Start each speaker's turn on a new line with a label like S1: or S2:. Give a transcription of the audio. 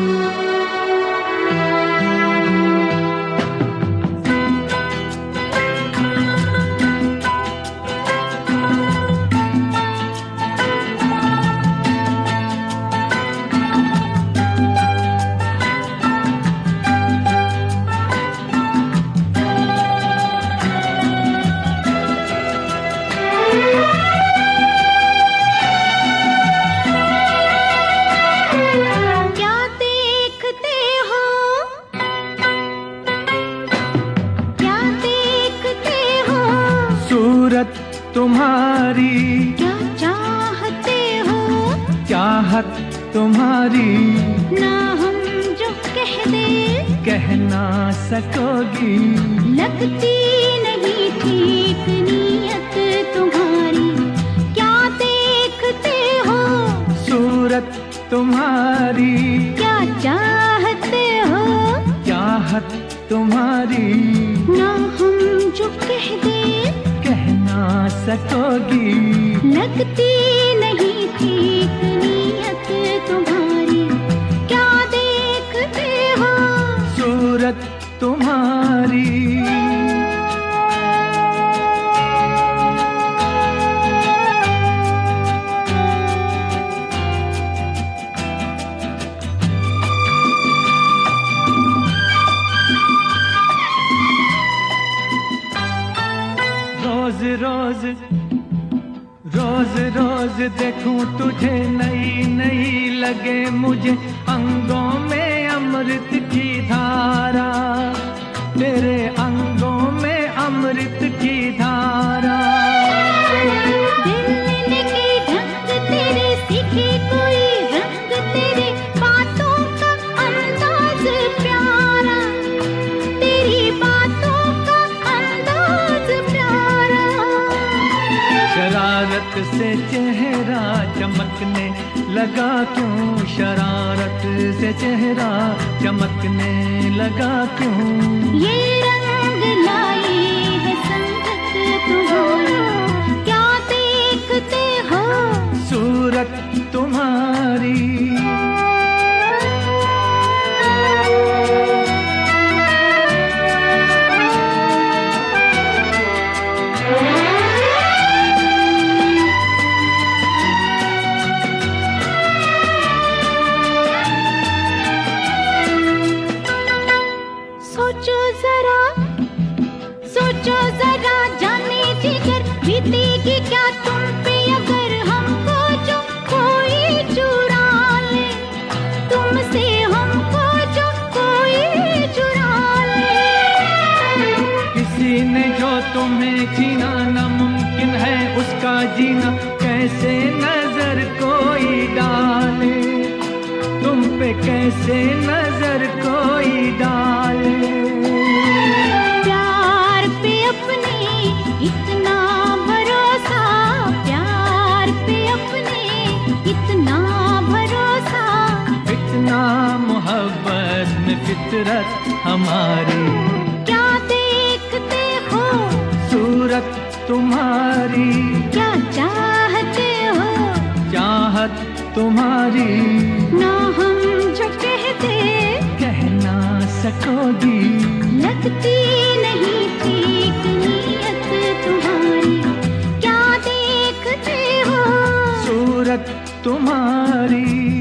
S1: तुम्हारी
S2: क्या चाहते हो,
S1: चाहत तुम्हारी
S2: ना हम जो कह दे
S1: कह ना सकोगी।
S2: लगती नहीं ठीक नीयत तुम्हारी, क्या देखते हो
S1: सूरत तुम्हारी
S2: क्या चाहते हो,
S1: चाहत तुम्हारी
S2: ना हम जो कह दे
S1: सकोगी।
S2: लगती नहीं ठीक नीयत तुम्हारी, क्या देखते हो
S1: सूरत तुम्हारी। रोज रोज रोज रोज देखूं तुझे नई नई लगे मुझे, अंगों में अमृत की धारा, तेरे अंगों में अमृत की धारा।
S2: दिल की ढंग तेरे सीखे कोई रंग, तेरे बातों का अंदाज प्यारा, तेरी बातों का अंदाज प्यारा।
S1: शरारत से चेहरा चमकने लगा क्यों, शरारत से चेहरा चमकने लगा क्यों।
S2: ये रंग लाई है संगत तुम्हारी, क्या देखते हो
S1: सूरत तुम्हारी।
S2: सोचो जरा जाने जिगर, बीतेगी क्या तुम पे अगर हमको जो कोई चुरा ले, तुमसे हमको जो कोई चुरा ले।
S1: किसी ने जो तुम्हें छीना नामुमकिन है उसका जीना, कैसे नजर कोई डाले, तुम पे कैसे नजर कोई डाले।
S2: प्यार पे अपने इतना भरोसा, प्यार पे अपने इतना भरोसा,
S1: इतना मोहब्बत में फितरत हमारी।
S2: क्या देखते हो
S1: सूरत तुम्हारी,
S2: क्या चाहते हो
S1: चाहत तुम्हारी
S2: ना हम जो कहते
S1: कह ना सकोगी।
S2: लगती नहीं ठीक नीयत तुम्हारी, क्या देखते हो
S1: सूरत तुम्हारी।